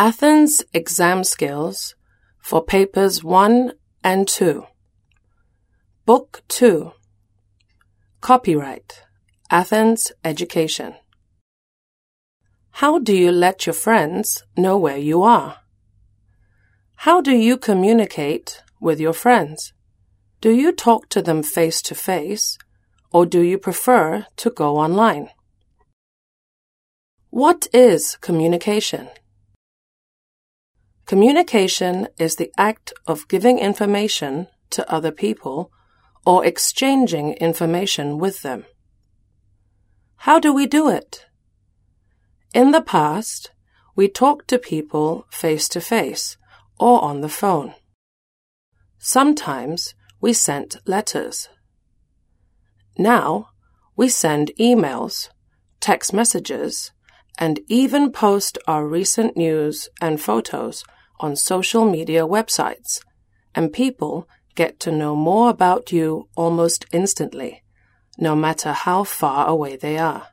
Athens Exam Skills for Papers 1 and 2. Book 2. Copyright, Athens Education. How do you let your friends know where you are? How do you communicate with your friends? Do you talk to them face to face, or do you prefer to go online? What is communication? Communication is the act of giving information to other people or exchanging information with them. How do we do it? In the past, we talked to people face to face or on the phone. Sometimes we sent letters. Now, we send emails, text messages, and even post our recent news and photos on social media websites, and people get to know more about you almost instantly, no matter how far away they are.